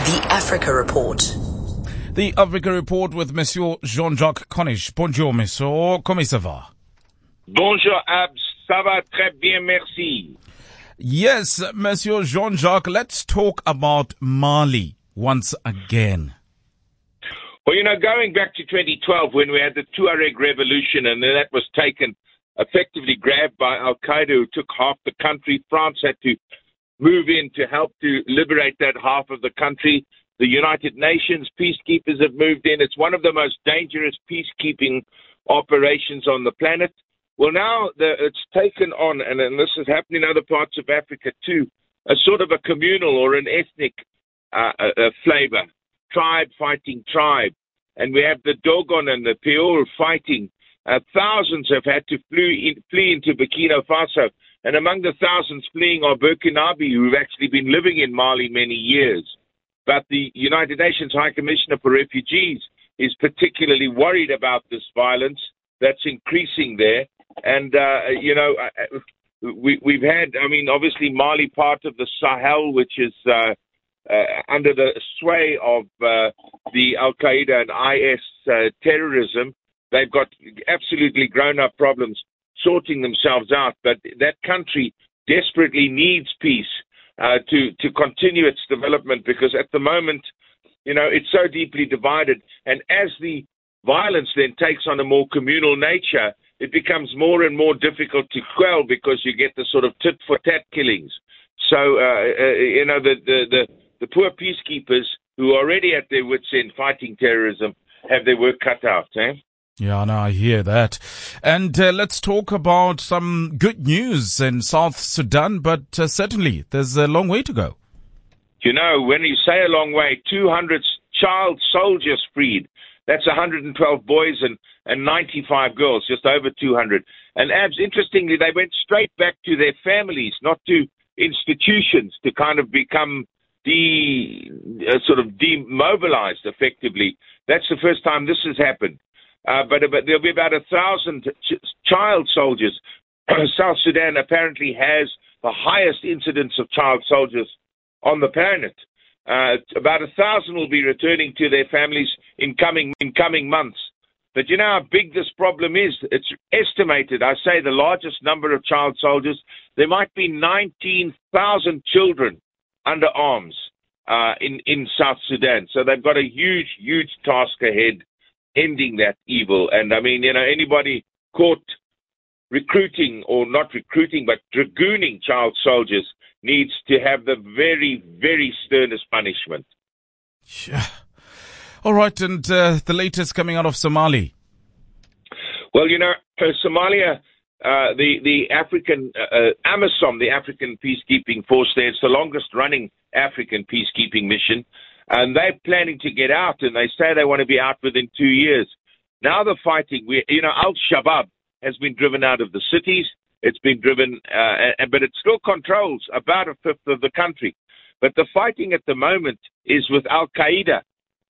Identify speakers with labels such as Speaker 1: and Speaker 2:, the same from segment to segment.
Speaker 1: The Africa Report.
Speaker 2: The Africa Report with Monsieur Jean-Jacques Cornish. Bonjour, Monsieur. Comment ça va?
Speaker 3: Bonjour, Abs. Ça va très bien, merci.
Speaker 2: Yes, Monsieur Jean-Jacques, let's talk about Mali once again.
Speaker 3: Well, going back to 2012 when we had the Tuareg revolution and then that was taken, effectively grabbed by Al-Qaeda who took half the country. France had to move in to help to liberate that half of the country. The United Nations peacekeepers have moved in. It's one of the most dangerous peacekeeping operations on the planet. Well, now it's taken on, and this has happened in other parts of Africa too, a sort of a communal or an ethnic flavor. Tribe fighting tribe. And we have the Dogon and the Peul fighting. Thousands have had to flee into Burkina Faso. And among the thousands fleeing are Burkinabe, who've actually been living in Mali many years. But the United Nations High Commissioner for Refugees is particularly worried about this violence that's increasing there. And, we've had, obviously Mali part of the Sahel, which is under the sway of the Al-Qaeda and IS terrorism. They've got absolutely grown-up problems sorting themselves out, but that country desperately needs peace to continue its development, because at the moment, it's so deeply divided. And as the violence then takes on a more communal nature, it becomes more and more difficult to quell because you get the sort of tit-for-tat killings. So, the poor peacekeepers who are already at their wits' end fighting terrorism have their work cut out, eh?
Speaker 2: Yeah, no, I hear that. And let's talk about some good news in South Sudan, but certainly there's a long way to go.
Speaker 3: When you say a long way, 200 child soldiers freed. That's 112 boys and 95 girls, just over 200. And Abs, interestingly, they went straight back to their families, not to institutions, to kind of become demobilized effectively. That's the first time this has happened. But there'll be about 1,000 child soldiers. South Sudan apparently has the highest incidence of child soldiers on the planet. About 1,000 will be returning to their families in coming months. But you know how big this problem is? It's estimated, I say the largest number of child soldiers, there might be 19,000 children under arms in South Sudan. So they've got a huge, huge task ahead, ending that evil. And anybody caught recruiting, or not recruiting, but dragooning child soldiers needs to have the very, very sternest punishment.
Speaker 2: Yeah. All right, and the latest coming out of Somali.
Speaker 3: Well, Somalia, the African AMISOM, the African peacekeeping force there, it's the longest running African peacekeeping mission. And they're planning to get out, and they say they want to be out within 2 years. Now the fighting, Al-Shabaab has been driven out of the cities. It's been driven, but it still controls about a fifth of the country. But the fighting at the moment is with Al-Qaeda.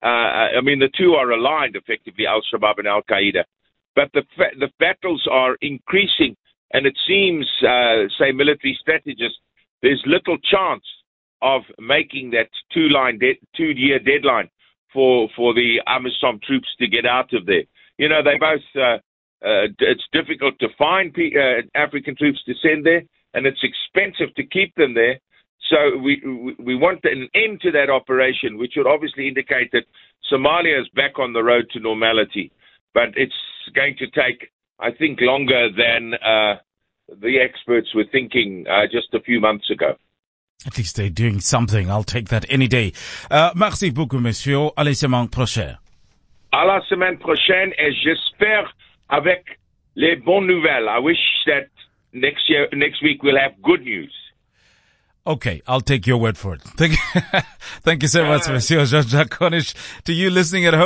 Speaker 3: The two are aligned, effectively, Al-Shabaab and Al-Qaeda. But the battles are increasing, and it seems, say military strategists, there's little chance of making that two-year deadline for the AMISOM troops to get out of there. They both, it's difficult to find African troops to send there, and it's expensive to keep them there. So we want an end to that operation, which would obviously indicate that Somalia is back on the road to normality. But it's going to take, I think, longer than the experts were thinking just a few months ago.
Speaker 2: At least they're doing something. I'll take that any day. Merci beaucoup, monsieur. À la semaine prochaine.
Speaker 3: À la semaine prochaine, et j'espère avec les bonnes nouvelles. I wish that next week we'll have good news.
Speaker 2: Okay, I'll take your word for it. Thank you so much, Monsieur Jean-Jacques Cornish. To you listening at home.